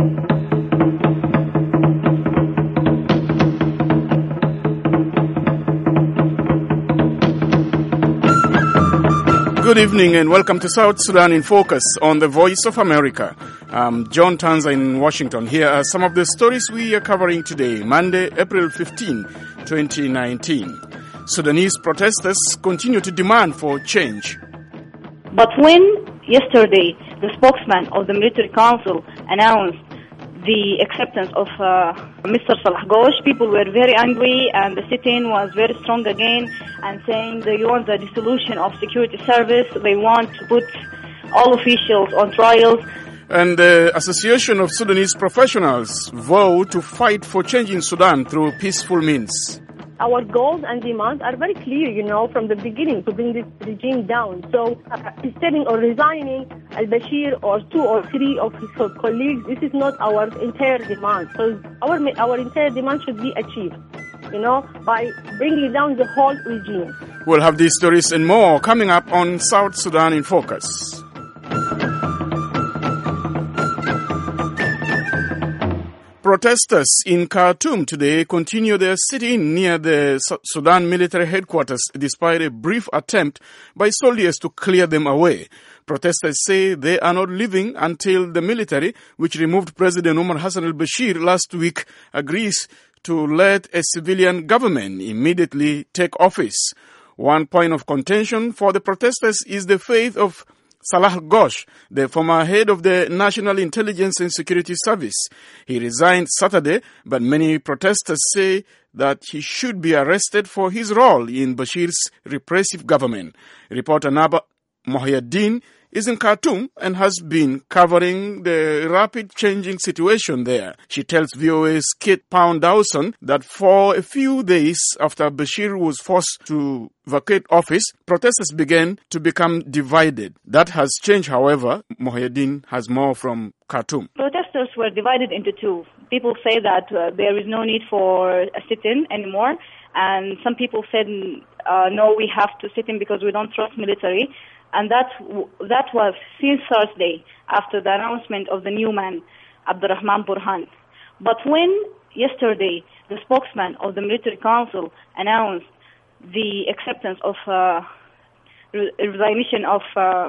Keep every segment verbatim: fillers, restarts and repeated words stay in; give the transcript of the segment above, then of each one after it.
Good evening and welcome to South Sudan in Focus on the Voice of America. I'm John Tanza in Washington. Here are some of the stories we are covering today, Monday, April fifteenth, twenty nineteen. Sudanese protesters continue to demand for change. But when yesterday the spokesman of the military council announced the acceptance of uh, Mister Salah Ghosh, people were very angry and the sit-in was very strong again and saying they want the dissolution of security service, they want to put all officials on trials. And the Association of Sudanese Professionals vow to fight for change in Sudan through peaceful means. Our goals and demands are very clear, you know, from the beginning to bring this regime down. So, uh, instead of resigning al-Bashir or two or three of his colleagues, this is not our entire demand. So, our our entire demand should be achieved, you know, by bringing down the whole regime. We'll have these stories and more coming up on South Sudan in Focus. Protesters in Khartoum today continue their sit-in near the Sudan military headquarters despite a brief attempt by soldiers to clear them away. Protesters say they are not leaving until the military, which removed President Omar Hassan al-Bashir last week, agrees to let a civilian government immediately take office. One point of contention for the protesters is the fate of Salah Ghosh, the former head of the National Intelligence and Security Service. He resigned Saturday, but many protesters say that he should be arrested for his role in Bashir's repressive government. Reporter Naba Mohyuddin is in Khartoum and has been covering the rapid changing situation there. She tells V O A's Kate Pound Dawson that for a few days after Bashir was forced to vacate office, protesters began to become divided. That has changed, however. Mohyuddin has more from Khartoum. Protesters were divided into two. People say that uh, there is no need for a sit-in anymore, and some people said, uh, no, we have to sit in because we don't trust military. And that that was since Thursday, after the announcement of the new man, Abdurrahman Burhan. But when yesterday the spokesman of the military council announced the acceptance of uh, resignation of uh,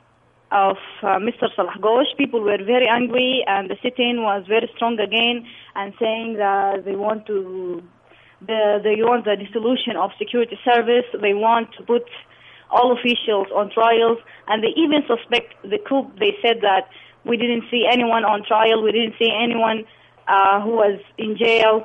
of uh, Mister Salah Ghosh, people were very angry and the sit-in was very strong again and saying that they want to the they want the dissolution of security service, they want to put all officials on trials, and they even suspect the coup. They said that we didn't see anyone on trial, we didn't see anyone uh, who was in jail.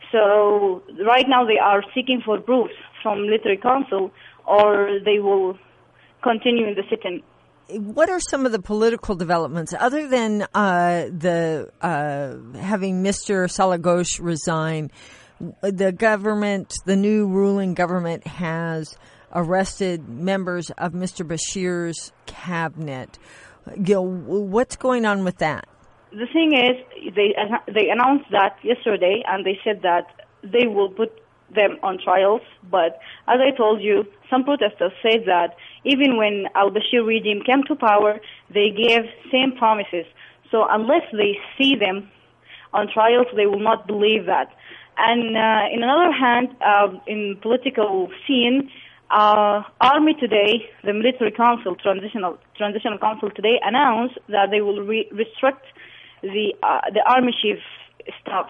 So right now they are seeking for proofs from military council, or they will continue in the sit-in. What are some of the political developments other than uh, the uh, having Mister Salah Ghosh resign? The government, the new ruling government, has arrested members of Mister Bashir's cabinet. You know, what's going on with that? The thing is, they they announced that yesterday, and they said that they will put them on trials. But as I told you, some protesters said that even when al-Bashir regime came to power, they gave same promises. So unless they see them on trials, they will not believe that. And uh, in another hand, uh, in political scene, Uh, Army today, the military council, transitional transitional council today announced that they will re- restrict the uh, the army chief staff,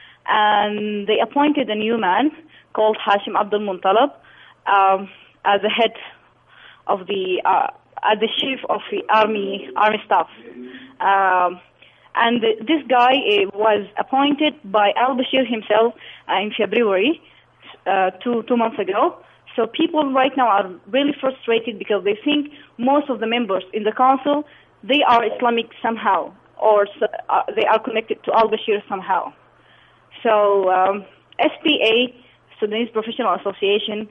and they appointed a new man called Hashim Abdul Muntalab um, as the head of the uh, as the chief of the army army staff. Um, and the, this guy uh, was appointed by al-Bashir himself uh, in February, uh, two two months ago. So people right now are really frustrated because they think most of the members in the council, they are Islamic somehow, or uh, they are connected to al-Bashir somehow. So um, S P A, Sudanese Professional Association,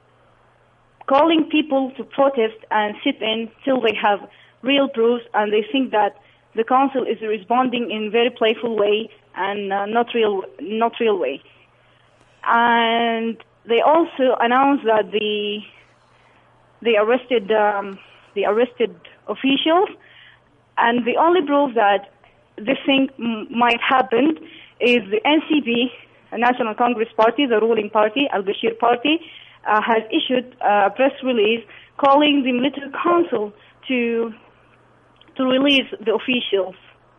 calling people to protest and sit in till they have real proofs, and they think that the council is responding in very playful way and uh, not real, not real way. And they also announced that the they arrested um, the arrested officials, and the only proof that this thing m- might happen is the N C P, the National Congress Party, the ruling party, al-Bashir party, uh, has issued a press release calling the military council to to release the officials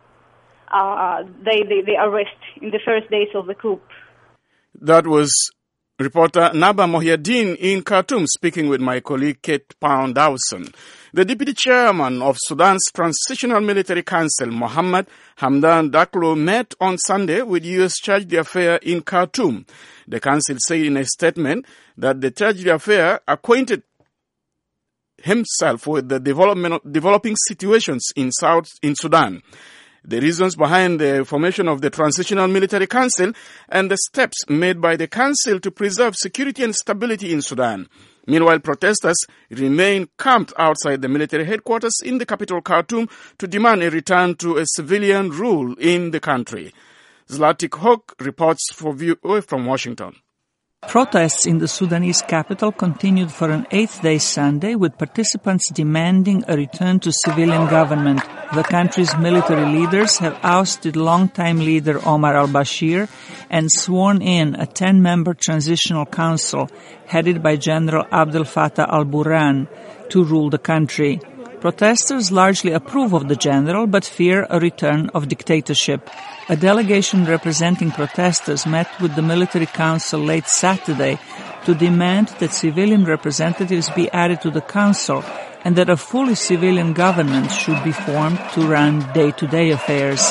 uh, they, they, they arrest in the first days of the coup. That was reporter Naba Mohiaddin in Khartoum speaking with my colleague Kate Pound Dawson. The deputy chairman of Sudan's Transitional Military Council, Mohammed Hamdan Daglo, met on Sunday with U S Charge d'Affaires in Khartoum. The council said in a statement that the Charge d'Affaires acquainted himself with the development, developing situations in South in Sudan, the reasons behind the formation of the Transitional Military Council, and the steps made by the council to preserve security and stability in Sudan. Meanwhile, protesters remain camped outside the military headquarters in the capital Khartoum to demand a return to a civilian rule in the country. Zlatik Hawk reports for view from Washington. Protests in the Sudanese capital continued for an eighth day Sunday, with participants demanding a return to civilian government. The country's military leaders have ousted longtime leader Omar al-Bashir and sworn in a ten-member transitional council headed by General Abdel Fattah al-Burhan to rule the country. Protesters largely approve of the general, but fear a return of dictatorship. A delegation representing protesters met with the military council late Saturday to demand that civilian representatives be added to the council and that a fully civilian government should be formed to run day-to-day affairs.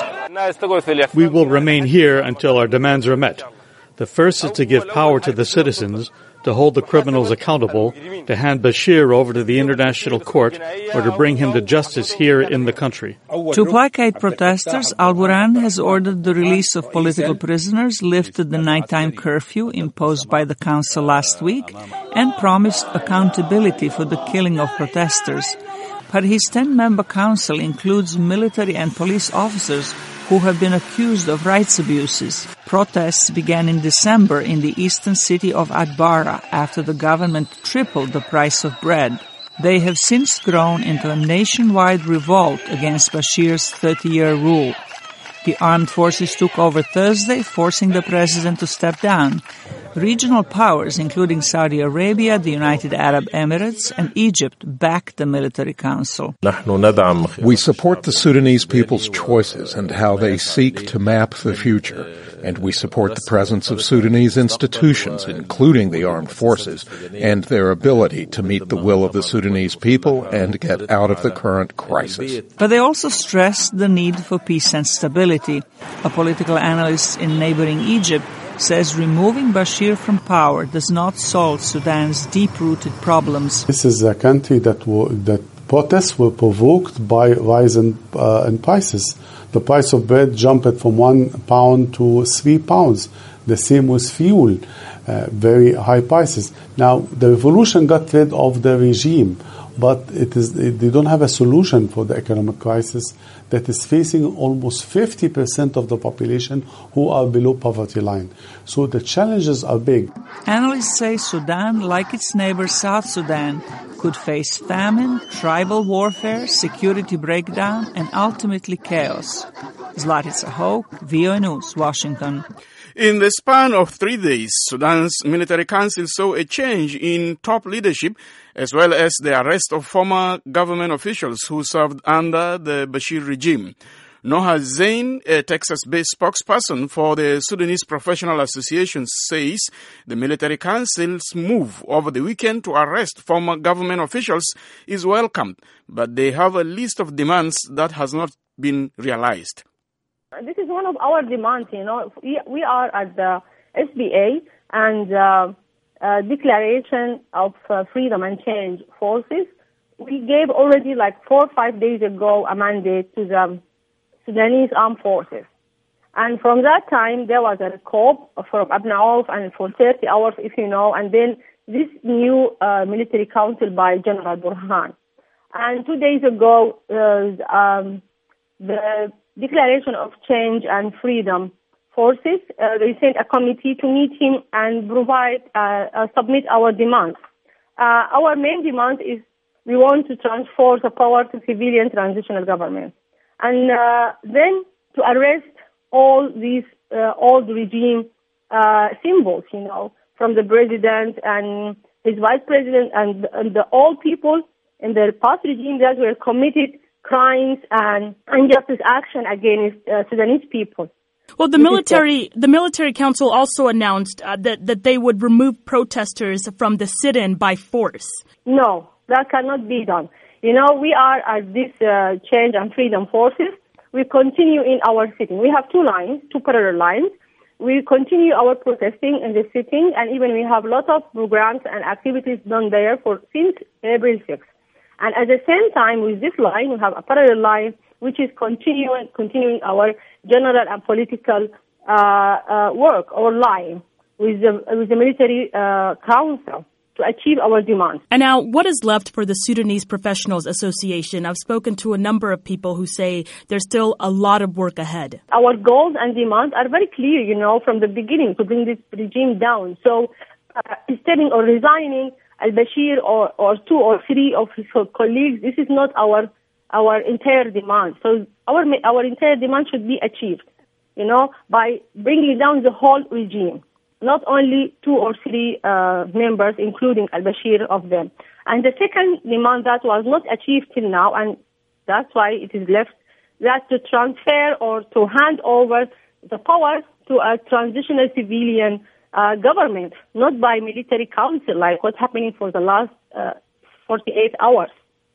We will remain here until our demands are met. The first is to give power to the citizens, to hold the criminals accountable, to hand Bashir over to the international court, or to bring him to justice here in the country. To placate protesters, al-Burhan has ordered the release of political prisoners, lifted the nighttime curfew imposed by the council last week, and promised accountability for the killing of protesters. But his ten-member council includes military and police officers who have been accused of rights abuses. Protests began in December in the eastern city of Atbara after the government tripled the price of bread. They have since grown into a nationwide revolt against Bashir's thirty-year rule. The armed forces took over Thursday, forcing the president to step down. Regional powers, including Saudi Arabia, the United Arab Emirates, and Egypt, backed the military council. We support the Sudanese people's choices and how they seek to map the future. And we support the presence of Sudanese institutions, including the armed forces, and their ability to meet the will of the Sudanese people and get out of the current crisis. But they also stressed the need for peace and stability. A political analyst in neighboring Egypt says removing Bashir from power does not solve Sudan's deep-rooted problems. This is a country that w- that protests were provoked by rise in, uh, in prices. The price of bread jumped from one pound to three pounds. The same with fuel, uh, very high prices. Now, the revolution got rid of the regime, but it is they don't have a solution for the economic crisis that is facing almost fifty percent of the population who are below poverty line. So the challenges are big. Analysts say Sudan, like its neighbor South Sudan, could face famine, tribal warfare, security breakdown, and ultimately chaos. Zlatica Hoke, V O A News, Washington. In the span of three days, Sudan's military council saw a change in top leadership, as well as the arrest of former government officials who served under the Bashir regime. Noha Zain, a Texas-based spokesperson for the Sudanese Professional Association, says the military council's move over the weekend to arrest former government officials is welcomed, but they have a list of demands that has not been realized. This is one of our demands, you know. We, we are at the S B A and uh, uh, Declaration of uh, Freedom and Change Forces. We gave already like four or five days ago a mandate to the Sudanese Armed Forces. And from that time, there was a call from Abna Auf and for thirty hours, if you know, and then this new uh, military council by General Burhan. And two days ago, uh, um, the Declaration of Change and Freedom Forces, uh, they sent a committee to meet him and provide, uh, uh, submit our demands. Uh, our main demand is we want to transfer the power to civilian transitional government. And uh, then to arrest all these uh, old regime uh, symbols, you know, from the president and his vice president and, and the all people in the past regime that were committed crimes and injustice action against uh, Sudanese people. Well, the military the military council also announced uh, that, that they would remove protesters from the sit-in by force. No, that cannot be done. You know, we are at this uh, Change and Freedom Forces. We continue in our sitting. We have two lines, two parallel lines. We continue our protesting in the sitting, and even we have a lot of programs and activities done there for since April sixth. And at the same time, with this line, we have a parallel line, which is continuing continuing our general and political uh, uh, work or line with the with the military uh, council to achieve our demands. And now, what is left for the Sudanese Professionals Association? I've spoken to a number of people who say there's still a lot of work ahead. Our goals and demands are very clear, you know, from the beginning to bring this regime down. So, uh, stepping or resigning al-Bashir or, or two or three of his colleagues, this is not our our entire demand. So our our entire demand should be achieved, you know, by bringing down the whole regime, not only two or three uh, members, including al-Bashir of them. And the second demand that was not achieved till now, and that's why it is left, that to transfer or to hand over the power to a transitional civilian uh, government, not by military council, like what's happening for the last uh, forty-eight hours.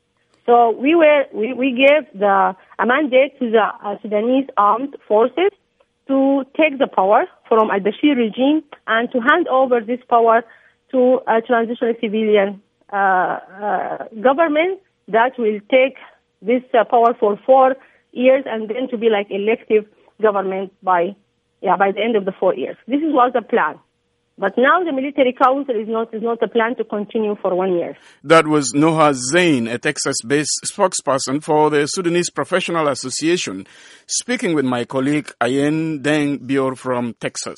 So we were we, we gave the a mandate to the uh, Sudanese armed forces to take the power from al-Bashir regime and to hand over this power to a transitional civilian uh, uh, government that will take this uh, power for four years and then to be like elective government by yeah by the end of the four years. This is was the plan. But now the military council is not is not a plan to continue for one year. That was Noha Zain, a Texas-based spokesperson for the Sudanese Professional Association, speaking with my colleague Ayen Deng Bior from Texas.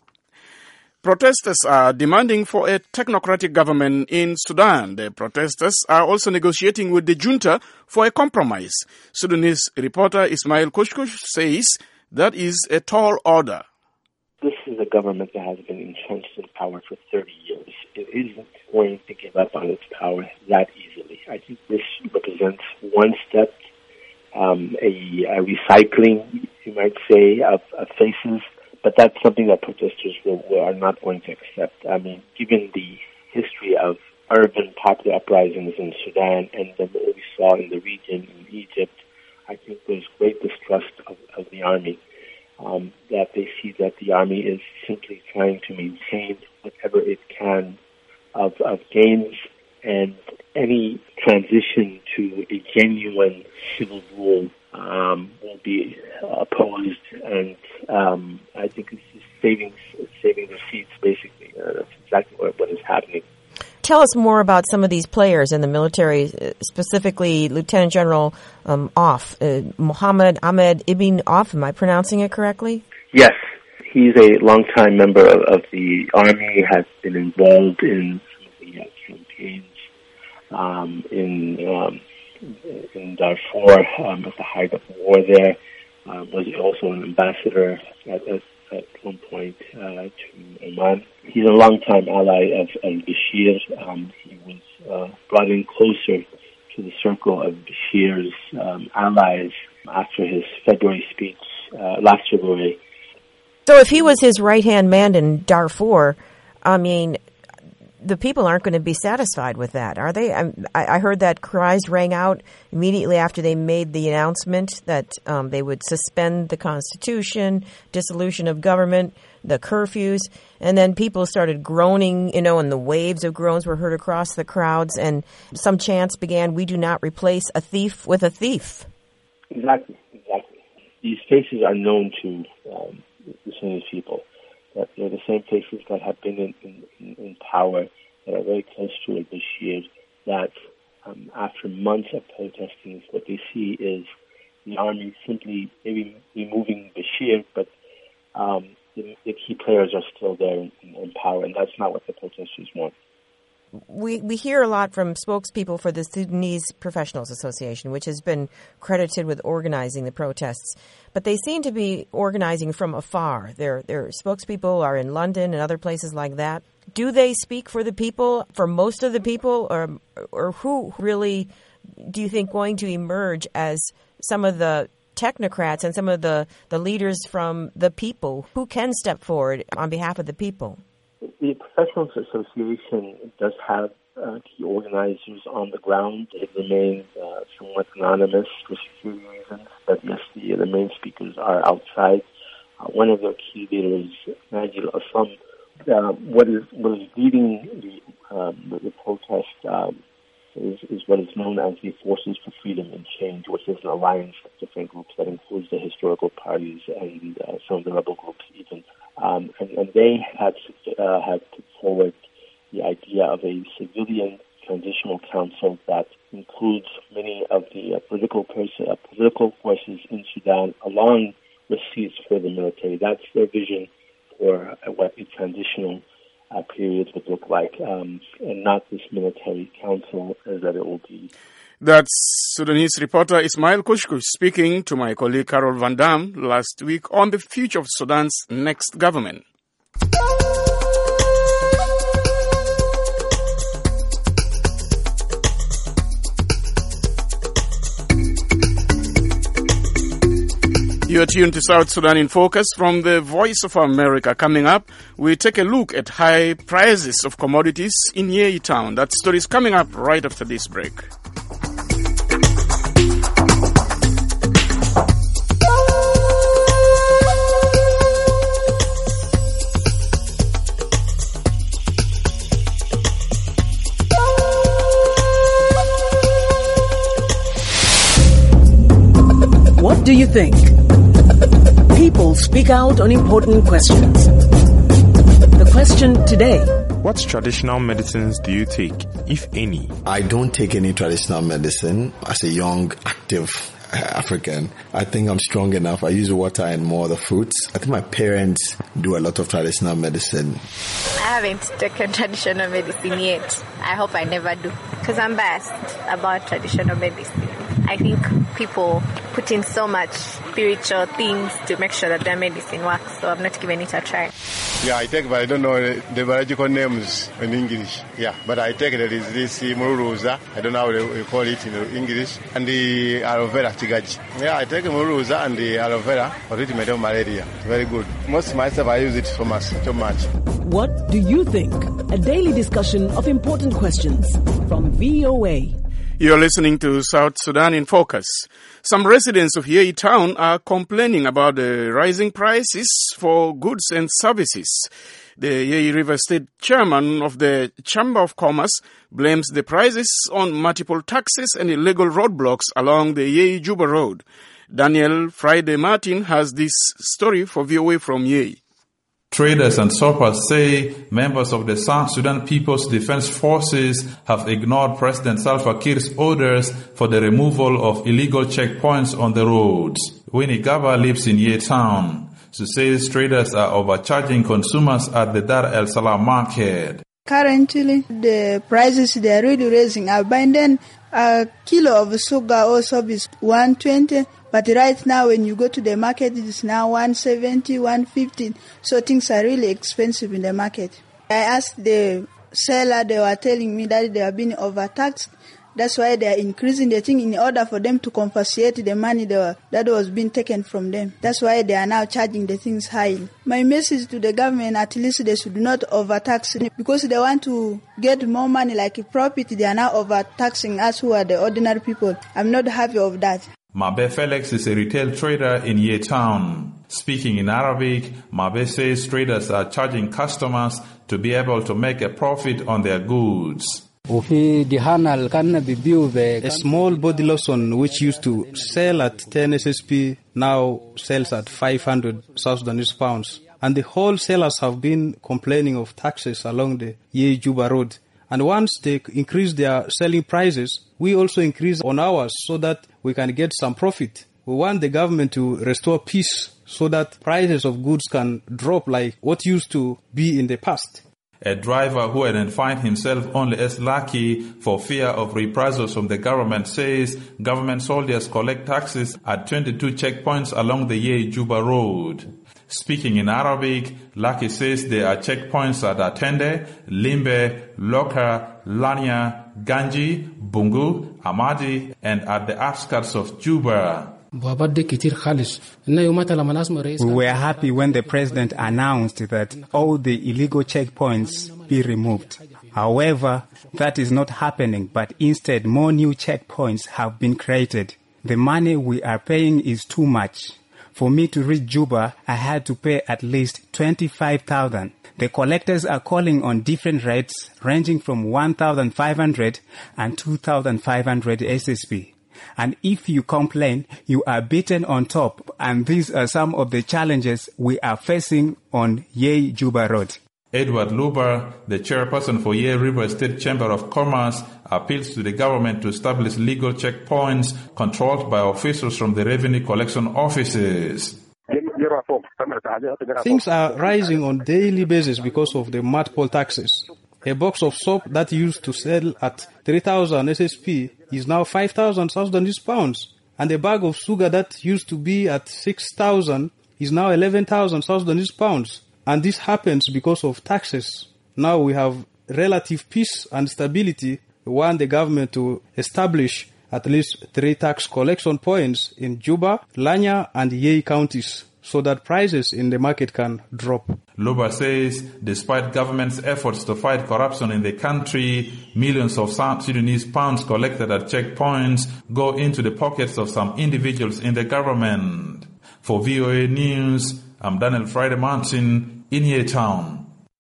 Protesters are demanding for a technocratic government in Sudan. The protesters are also negotiating with the junta for a compromise. Sudanese reporter Ismail Kushkush says that is a tall order. This is a government that has been entrenched in power for thirty years. It isn't going to give up on its power that easily. I think this represents one step, um, a, a recycling, you might say, of, of faces, but that's something that protesters will, will, are not going to accept. I mean, given the history of urban popular uprisings in Sudan and the, what we saw in the region in Egypt, I think there's great distrust of, of the army. Um, that they see that the army is simply trying to maintain whatever it can of, of gains, and any transition to a genuine civil rule um, will be opposed, and um, I think it's just saving, saving the seats, basically. Uh, that's exactly what, what is happening. Tell us more about some of these players in the military, specifically Lieutenant General um, Auf, uh, Mohammed Ahmed Ibn Auf. Am I pronouncing it correctly? Yes. He's a longtime member of, of the Army, has been involved in some of the uh, campaigns um, in, um, in Darfur um, at the height of the war there, um, was also an ambassador at, at at one point uh, to Oman. He's a longtime ally of al-Bashir. Um, he was uh, brought in closer to the circle of Bashir's um, allies after his February speech uh, last February. So if he was his right-hand man in Darfur, I mean, the people aren't going to be satisfied with that, are they? I, I heard that cries rang out immediately after they made the announcement that um, they would suspend the Constitution, dissolution of government, the curfews, and then people started groaning, you know, and the waves of groans were heard across the crowds, and some chants began, "We do not replace a thief with a thief." Exactly, exactly. These faces are known to um, the Sunni people. That they're the same faces that have been in, in, in power, that are very close to al-Bashir, that um, after months of protesting, what they see is the army simply maybe removing Bashir, but um, the, the key players are still there in, in power, and that's not what the protesters want. we, we hear a lot from spokespeople for the Sudanese Professionals Association, which has been credited with organizing the protests. But they seem to be organizing from afar. Their, their spokespeople are in London and other places like that. Do they speak for the people, for most of the people, or or who really do you think going to emerge as some of the technocrats and some of the, the leaders from the people? Who can step forward on behalf of the people? The Professionals Association does have uh, key organizers on the ground. It remains uh, somewhat anonymous for security reasons, but yes, the, the main speakers are outside. Uh, one of their key leaders, Nigel Assam, uh, what is what is leading the, um, the, the protest um, is, is what is known as the Forces for Freedom and Change, which is an alliance of different groups that includes the historical parties and uh, some of the rebel groups even. Um, and, and they had uh, had put forward the idea of a civilian transitional council that includes many of the uh, political pers- uh, political forces in Sudan, along with seats for the military. That's their vision for uh, what a transitional uh, period would look like, um, and not this military council as that it will be. That's Sudanese reporter Ismail Kushkush speaking to my colleague Carol Van Dam last week on the future of Sudan's next government. You are tuned to South Sudan in Focus from the Voice of America. Coming up, we take a look at high prices of commodities in Yei Town. That story is coming up right after this break. What do you think? People speak out on important questions. The question today: what traditional medicines do you take, if any? I don't take any traditional medicine. As a young, active African, I think I'm strong enough. I use water and more of the fruits. I think my parents do a lot of traditional medicine. I haven't taken traditional medicine yet. I hope I never do, because I'm biased about traditional medicine. I think people put in so much spiritual things to make sure that their medicine works, so I'm not giving it a try. Yeah, I take, but I don't know the biological names in English. Yeah, but I take there is this mururuza, I don't know how they call it in English, and the aloe vera tigaji. Yeah, I take mururuza and the aloe vera for treatment of malaria. Very good. Most of myself, I use it so much, so much. What do you think? A daily discussion of important questions from V O A. You're listening to South Sudan in Focus. Some residents of Yei Town are complaining about the rising prices for goods and services. The Yei River State chairman of the Chamber of Commerce blames the prices on multiple taxes and illegal roadblocks along the Yei-Juba Road. Daniel Friday Martin has this story for V O A from Yei. Traders and shoppers say members of the South Sudan People's Defense Forces have ignored President Salva Kiir's orders for the removal of illegal checkpoints on the roads. Winnie Gaba lives in Yei Town. She says traders are overcharging consumers at the Dar el Salam market. Currently, the prices they are really raising up. By then, a kilo of sugar also is one twenty. But right now, when you go to the market, it is now one seventy, one fifty. So things are really expensive in the market. I asked the seller, they were telling me that they have been overtaxed. That's why they are increasing the thing in order for them to compensate the money they were, that was being taken from them. That's why they are now charging the things high. My message to the government, at least they should not overtax it, because they want to get more money like a profit. They are now overtaxing us who are the ordinary people. I'm not happy of that. Mabe Felix is a retail trader in Yei Town. Speaking in Arabic, Mabe says traders are charging customers to be able to make a profit on their goods. A small body lotion which used to sell at ten S S P now sells at five hundred South Sudanese pounds. And the wholesalers have been complaining of taxes along the Yei-Juba Road. And once they increase their selling prices, we also increase on ours so that we can get some profit. We want the government to restore peace so that prices of goods can drop like what used to be in the past. A driver who identified himself only as Lucky for fear of reprisals from the government says government soldiers collect taxes at twenty-two checkpoints along the Yei-Juba road. Speaking in Arabic, Lucky says there are checkpoints at Atende, Limbe, Loka, Lanya, Ganji, Bungu, Amadi, and at the outskirts of Juba. We were happy when the president announced that all the illegal checkpoints be removed. However, that is not happening, but instead more new checkpoints have been created. The money we are paying is too much. For me to reach Juba, I had to pay at least twenty-five thousand. The collectors are calling on different rates ranging from one thousand five hundred and two thousand five hundred S S P. And if you complain, you are beaten on top. And these are some of the challenges we are facing on Yei-Juba Road. Edward Luber, the chairperson for Yei River State Chamber of Commerce, appeals to the government to establish legal checkpoints controlled by officials from the revenue collection offices. Things are rising on daily basis because of the multiple taxes. A box of soap that used to sell at three thousand S S P is now five thousand South Sudanese pounds. And a bag of sugar that used to be at six thousand is now eleven thousand South Sudanese pounds. And this happens because of taxes. Now we have relative peace and stability. We want the government to establish at least three tax collection points in Juba, Lanya, and Yei counties, so that prices in the market can drop. Luba says, despite government's efforts to fight corruption in the country, millions of South Sudanese pounds collected at checkpoints go into the pockets of some individuals in the government. For V O A News, I'm Daniel Friday Martin in Yei Town.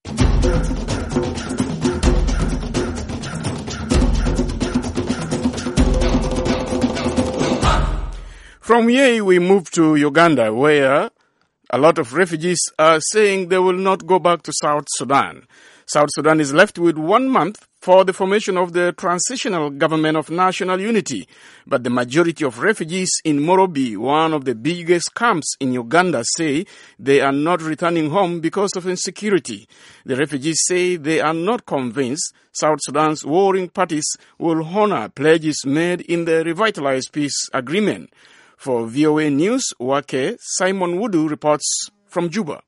From Yei, we move to Uganda, where a lot of refugees are saying they will not go back to South Sudan. South Sudan is left with one month for the formation of the Transitional Government of National Unity. But the majority of refugees in Morobi, one of the biggest camps in Uganda, say they are not returning home because of insecurity. The refugees say they are not convinced South Sudan's warring parties will honor pledges made in the revitalized peace agreement. For V O A News, Wake, Simon Wudu reports from Juba.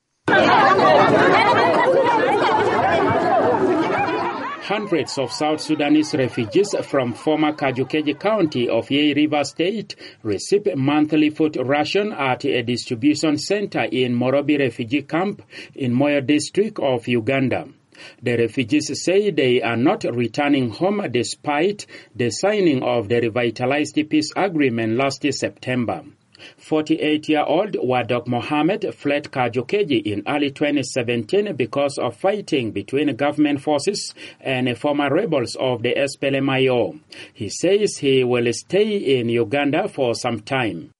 Hundreds of South Sudanese refugees from former Kajukeji County of Yei River State receive monthly food ration at a distribution center in Morobi refugee camp in Moyo district of Uganda. The refugees say they are not returning home despite the signing of the revitalized peace agreement last September. forty-eight-year-old Wadok Mohammed fled Kajukeji in early twenty seventeen because of fighting between government forces and former rebels of the S P L M I O. He says he will stay in Uganda for some time.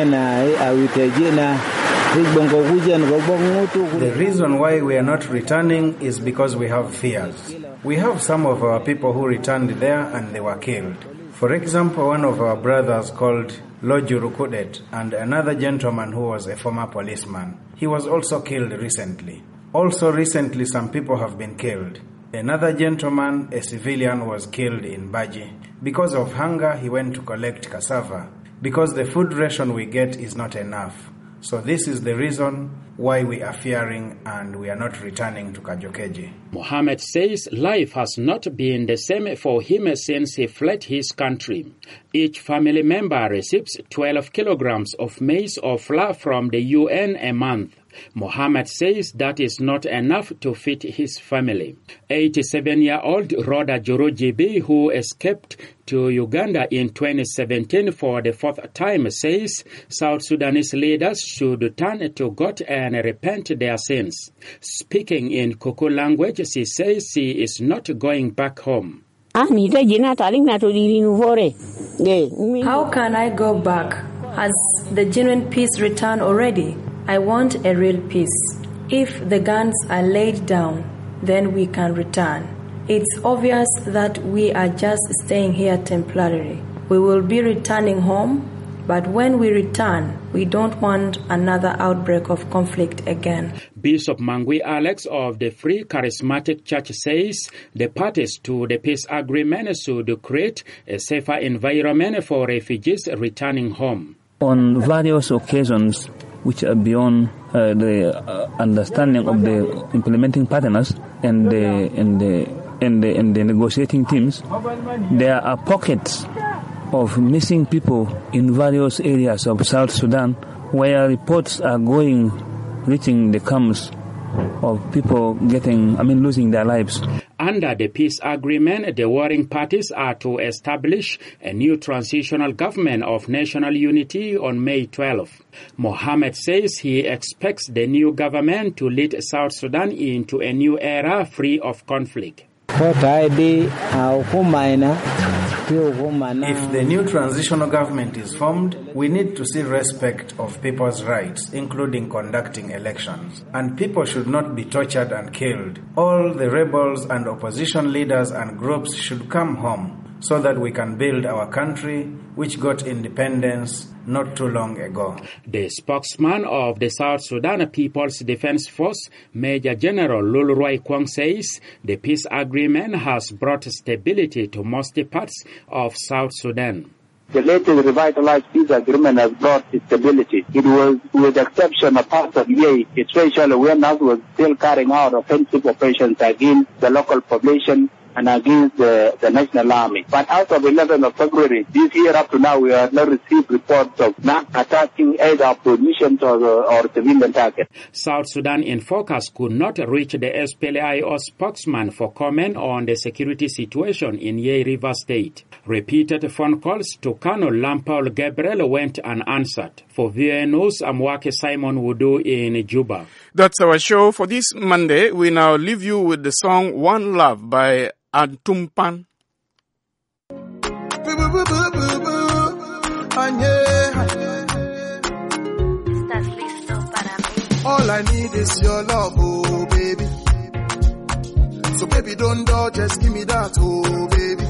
The reason why we are not returning is because we have fears. We have some of our people who returned there and they were killed. For example, one of our brothers called Loju Rukudet and another gentleman who was a former policeman. He was also killed recently. Also recently some people have been killed. Another gentleman, a civilian, was killed in Baji. Because of hunger, he went to collect cassava. Because the food ration we get is not enough. So this is the reason why we are fearing and we are not returning to Kajukeji. Mohammed says life has not been the same for him since he fled his country. Each family member receives twelve kilograms of maize or flour from the U N a month. Mohammed says that is not enough to feed his family. eighty-seven-year-old Rhoda Jurujibi, who escaped to Uganda in twenty seventeen for the fourth time, says South Sudanese leaders should turn to God and repent their sins. Speaking in Kuku language, she says she is not going back home. How can I go back? Has the genuine peace returned already? I want a real peace. If the guns are laid down, then we can return. It's obvious that we are just staying here temporarily. We will be returning home But when we return, we don't want another outbreak of conflict again. Bishop Mangui Alex of the Free Charismatic Church says the parties to the peace agreement should create a safer environment for refugees returning home. On various occasions, which are beyond uh, the uh, understanding of the implementing partners and the, and the, and the, and the negotiating teams, there are pockets of missing people in various areas of South Sudan where reports are going, reaching the camps of people getting, I mean, losing their lives. Under the peace agreement, the warring parties are to establish a new transitional government of national unity on May twelfth. Mohammed says he expects the new government to lead South Sudan into a new era free of conflict. If the new transitional government is formed, we need to see respect of people's rights, including conducting elections. And people should not be tortured and killed. All the rebels and opposition leaders and groups should come home so that we can build our country, which got independence not too long ago. The spokesman of the South Sudan People's Defense Force, Major General Lulroy Kwang, says the peace agreement has brought stability to most parts of South Sudan. The latest revitalized peace agreement has brought stability. It was, with the exception of parts of Yei, especially when N A S was still carrying out offensive operations against the local population and against the, the National Army. But as of eleventh of February, this year up to now, we have not received reports of N A S attacking either opposition or, or civilian targets. South Sudan in Focus could not reach the S P L A I O spokesman for comment on the security situation in Yei River State. Repeated phone calls to Colonel Lampaul Gabriel went unanswered. For V O A News, I'm Wake Simon Wudu in Juba. That's our show for this Monday. We now leave you with the song One Love by Antumpan. All I need is your love, oh baby. So baby, don't do, just give me that, oh baby.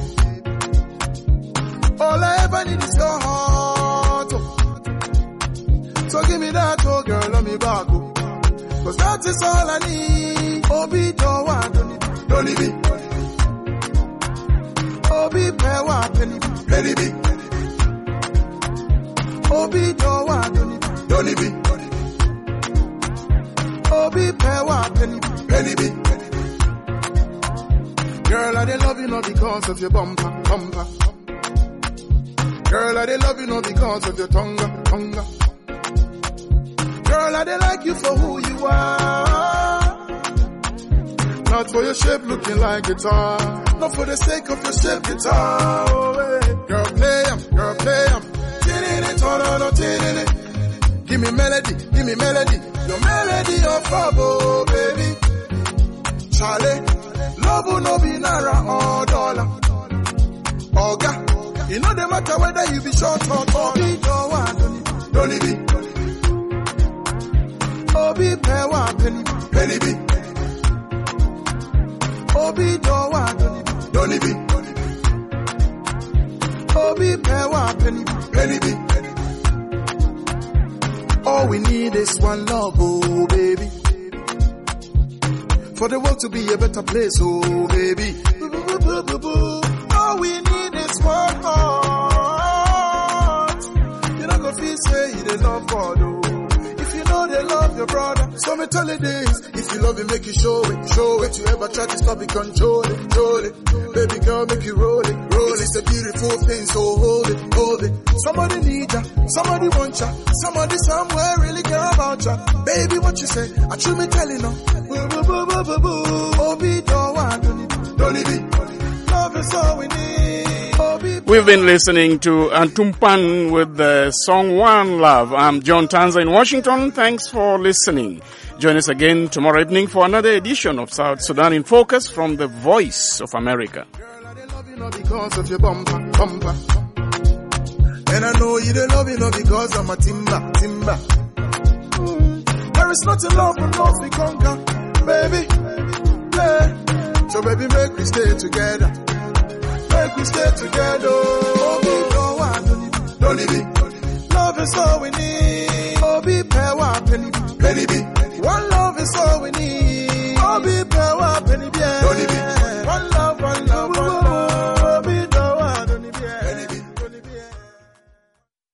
All I ever need is your heart, oh. So give me that, oh girl, let me back, oh. Cause that is all I need. Oh, be don't want, don't leave me. Oh, be pay one penny, penny be. Oh, be don't want, don't leave me. Oh, be pay one penny, penny be. Girl, I dey love you not because of your bumper, bumper. Girl, I dey love you not because of your tongue, tongue. Girl, I dey like you for who you are. Not for your shape looking like guitar. Not for the sake of your shape guitar. Oh, hey. Girl, play 'em, girl, play 'em. Give me melody, give me melody. Your melody of trouble, baby. Charlie, love will no be naira or dollar. Oga, it no dey matter whether you be short or tall. Obi don't want, don't leave it. Obi pay one penny, penny be. Obi don't want, don't leave it. Obi pay one penny, penny be. All we need is one love, oh baby. For the world to be a better place, oh baby. All we need is one heart. You not gonna feel say you dey love God, oh. If you know they love your brother, so me tell you this. If you love it, make you show it, show it. You ever try to stop it, control it, control it. Baby girl, make you roll it, roll it. It's a beautiful thing, so hold it, hold it. Somebody need ya, somebody want ya, somebody somewhere really care about ya. Baby, what you say? I truly me telling you. Boo boo boo boo boo boo. Obi don't want, don't leave it. Love is all we need. Obi. We've been listening to Antumpan with the song One Love. I'm John Tanza in Washington. Thanks for listening. Join us again tomorrow evening for another edition of South Sudan in Focus from the Voice of America. Girl, I dey love you not because of your bumper, bumper. And I know you dey love me not because I'm a timber, timber. Mm. There is nothing love from love we conquer, baby. Yeah. So baby, make we stay together. Make we stay together. Oh, don't want, don't leave it. Love is all we need. Oh, be power, penny, penny, be.